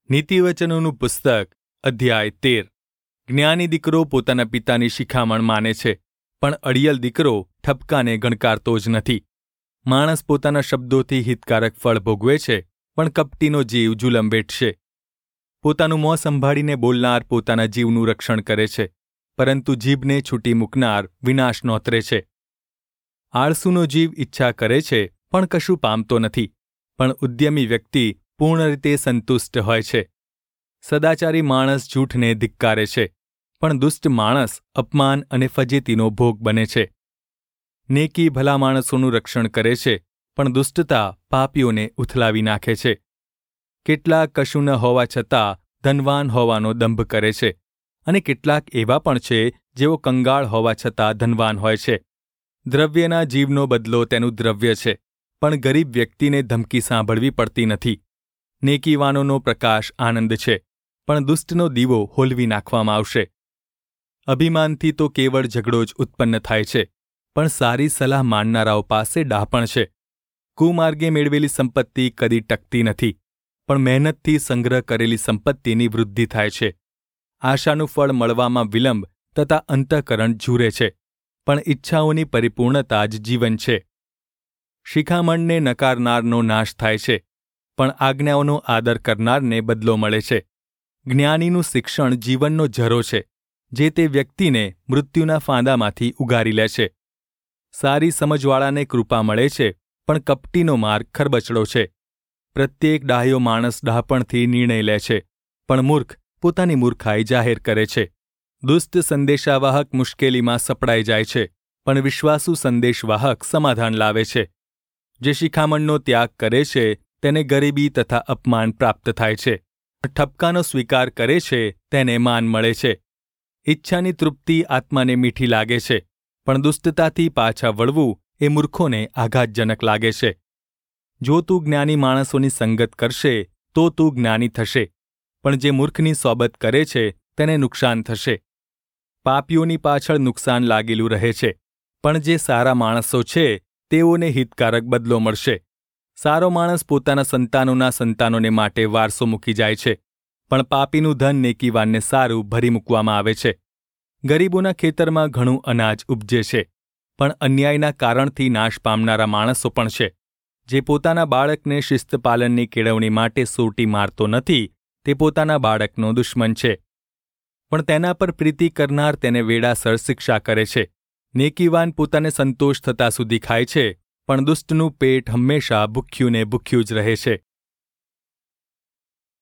નીતિવચનોનું પુસ્તક અધ્યાય 13 જ્ઞાની દીકરો પોતાના પિતાની શિખામણ માને છે, પણ અડિયલ દીકરો ઠપકાને ગણકારતો જ નથી. માણસ પોતાના શબ્દોથી હિતકારક ફળ ભોગવે છે, પણ કપટીનો જીવ જુલમ વેઠશે. પોતાનું મોં સંભાળીને બોલનાર પોતાના જીવનું રક્ષણ કરે છે, પરંતુ જીભને છૂટી મૂકનાર વિનાશ નોતરે છે. આળસુનો જીવ ઈચ્છા કરે છે, પણ કશું પામતો નથી, પણ ઉદ્યમી વ્યક્તિ પૂર્ણ રીતે સંતુષ્ટ હોય છે. સદાચારી માણસ જૂઠને ધિક્કારે છે, પણ દુષ્ટ માણસ અપમાન અને ફજેતીનો ભોગ બને છે. નેકી ભલા માણસોનું રક્ષણ કરે છે, પણ દુષ્ટતા પાપીઓને ઉથલાવી નાખે છે. કેટલાક કશું ન હોવા છતાં ધનવાન હોવાનો દંભ કરે છે, અને કેટલાક એવા પણ છે જેઓ કંગાળ હોવા છતાં ધનવાન હોય છે. દ્રવ્યના જીવનો બદલો તેનું દ્રવ્ય છે, પણ ગરીબ વ્યક્તિને ધમકી સાંભળવી પડતી નથી. નેકીવાનોનો પ્રકાશ આનંદ છે, પણ દુષ્ટનો દીવો હોલવી નાખવામાં આવશે. અભિમાનથી તો કેવળ ઝઘડો જ ઉત્પન્ન થાય છે, પણ સારી સલાહ માનનારાઓ પાસે ડહાપણ છે. કુમાર્ગે મેળવેલી સંપત્તિ કદી ટકતી નથી, પણ મહેનતથી સંગ્રહ કરેલી સંપત્તિની વૃદ્ધિ થાય છે. આશાનું ફળ મળવામાં વિલંબ તથા અંતઃકરણ ઝૂરે છે, પણ ઈચ્છાઓની પરિપૂર્ણતા જ જીવન છે. શિખામણને નકારનારનો નાશ થાય છે, પણ આજ્ઞાઓનો આદર કરનારને બદલો મળે છે. જ્ઞાનીનું શિક્ષણ જીવનનો ઝરો છે, જે તે વ્યક્તિને મૃત્યુના ફાંદામાંથી ઉગારી લે છે. સારી સમજવાળાને કૃપા મળે છે, પણ કપટીનો માર્ગ ખરબચડો છે. પ્રત્યેક ડાહ્યો માણસ ડહાપણથી નિર્ણય લે છે, પણ મૂર્ખ પોતાની મૂર્ખાઈ જાહેર કરે છે. દુષ્ટ સંદેશાવાહક મુશ્કેલીમાં સપડાઈ જાય છે, પણ વિશ્વાસુ સંદેશવાહક સમાધાન લાવે છે. જે શિખામણનો ત્યાગ કરે છે તેને ગરીબી તથા અપમાન પ્રાપ્ત થાય છે. ઠપકાનો સ્વીકાર કરે છે તેને માન મળે છે. ઈચ્છાની તૃપ્તિ આત્માને મીઠી લાગે છે, પણ દુષ્ટતાથી પાછા વળવું એ મૂર્ખોને આઘાતજનક લાગે છે. જો તું જ્ઞાની માણસોની સંગત કરશે તો તું જ્ઞાની થશે, પણ જે મૂર્ખની સોબત કરે છે તેને નુકસાન થશે. પાપીઓની પાછળ નુકસાન લાગેલું રહે છે, પણ જે સારા માણસો છે તેઓને હિતકારક બદલો મળશે. સારો માણસ પોતાના સંતાનોના સંતાનોને માટે વારસો મૂકી જાય છે, પણ પાપીનું ધન નેકીવાનને સારું ભરી મૂકવામાં આવે છે. ગરીબોના ખેતરમાં ઘણું અનાજ ઉપજે છે, પણ અન્યાયના કારણથી નાશ પામનારા માણસો પણ છે. જે પોતાના બાળકને શિસ્તપાલનની કેળવણી માટે સોટી મારતો નથી તે પોતાના બાળકનો દુશ્મન છે, પણ તેના પર પ્રીતિ કરનાર તેને વેળાસર શિક્ષા કરે છે. નેકીવાન પોતાને સંતોષ થતા સુધી ખાય છે, પણ દુષ્ટનું પેટ હંમેશા ભૂખ્યું ને ભૂખ્યું જ રહે છે.